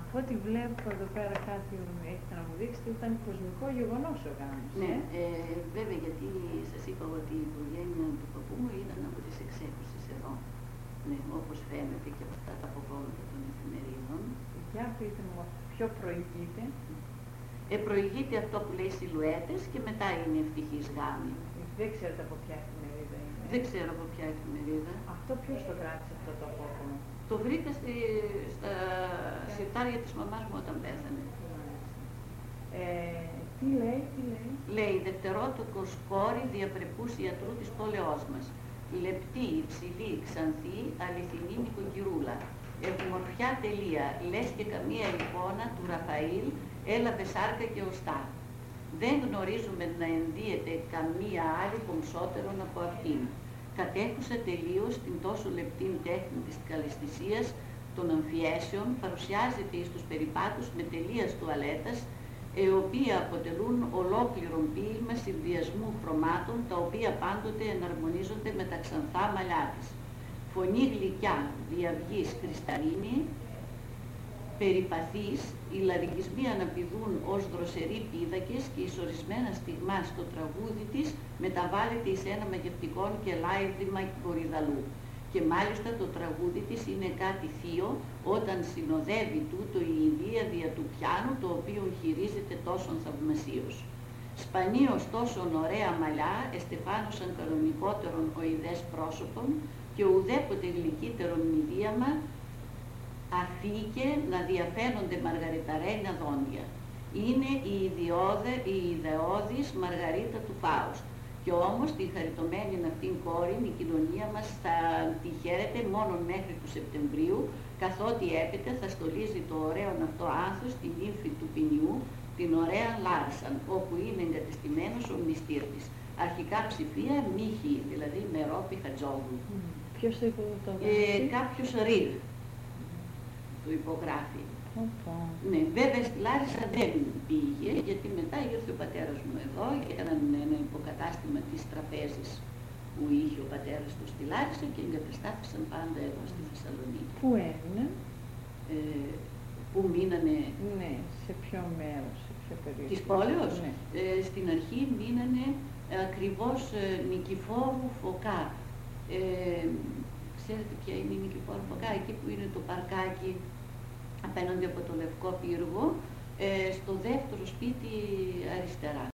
Από ό,τι βλέπω εδώ πέρα κάτι έχετε να μου δείξετε, ήταν κοσμικό γεγονός ο γάμος. Ναι, βέβαια, γιατί σας είπα ότι η οικογένεια του παππού μου ήταν από τις εξέχουσες εδώ. Ναι, όπως φαίνεται και από αυτά τα αποκόμματα των εφημερίδων. Για πείτε μου, ποιο προηγείται? Προηγείται αυτό που λέει σιλουέτες και μετά είναι ευτυχής γάμοι. Δεν ξέρετε από ποια εφημερίδα είναι? Δεν ξέρω από ποια εφημερίδα. Αυτό ποιος το κράτησε αυτό το απόκομμα? Το βρήκα στα συρτάρια της μαμάς μου όταν πέθανε. Τι λέει? Λέει δευτερότοκος κόρη διαπρεπούς ιατρού της πόλεως μας. Λεπτή, υψηλή, ξανθή, αληθινή νοικοκυρούλα. Ευμορφιά τελεία, λες και καμία εικόνα του Ραφαήλ έλαβε σάρκα και οστά. Δεν γνωρίζουμε να ενδύεται καμία άλλη κομψότερον από αυτήν. Κατέχουσα τελείως την τόσο λεπτή τέχνη της καλαισθησίας των αμφιέσεων, παρουσιάζεται εις τους περιπάτους με τελείας τουαλέτας, οι οποίοι αποτελούν ολόκληρον ποίημα συνδυασμού χρωμάτων, τα οποία πάντοτε εναρμονίζονται με τα ξανθά μαλλιά της. Φωνή γλυκιά, διαυγής, κρυσταλλίνη, περιπαθής, οι λαρυγισμοί αναπηδούν ως δροσεροί πίδακες και εις ορισμένα στιγμά στο τραγούδι της μεταβάλλεται εις ένα μαγευτικό και λάιδημα κορυδαλού. Και μάλιστα το τραγούδι της είναι κάτι θείο όταν συνοδεύει τούτο η ιδία δια του πιάνου, το οποίο χειρίζεται τόσον θαυμασίως. Σπανίως τόσον ωραία μαλλιά εστεφάνωσαν κανονικότερον οειδές πρόσωπον και ουδέποτε γλυκύτερον μηδίαμα αφήκε να διαφαίνονται μαργαριταρένια δόντια. Είναι η ιδεώδης Μαργαρίτα του Φάουστ. Και όμως την χαριτωμένη αυτήν κόρη η κοινωνία μας θα τη χαίρεται μόνο μέχρι του Σεπτεμβρίου, καθότι έπειτα θα στολίζει το ωραίο αυτό άνθος την ύμφη του ποινιού, την ωραία Λάρσαν, όπου είναι εγκατεστημένος ο μνηστήρ της. Αρχικά ψηφία Μίχη, δηλαδή Μερόπη Χατζόγλου. Ποιος το υπογράφει? Κάποιος Ριλ το υπογράφει. Ναι, βέβαια στη Λάρισα δεν πήγε, γιατί μετά ήρθε ο πατέρας μου εδώ και έκαναν ένα υποκατάστημα της τραπέζης που είχε ο πατέρας του στη Λάρισα και εγκαταστάθησαν πάντα εδώ στη Θεσσαλονίκη. Πού έμεινε? Πού μείνανε? Ναι, σε ποιο μέρος, σε ποιο περίπτωση? Της πόλεως? Ναι. Στην αρχή μείνανε ακριβώς Νικηφόρου Φωκά. Ξέρετε ποια είναι η Νικηφόρου Φωκά? Εκεί που είναι το παρκάκι απέναντι από το Λευκό Πύργο, στο δεύτερο σπίτι αριστερά.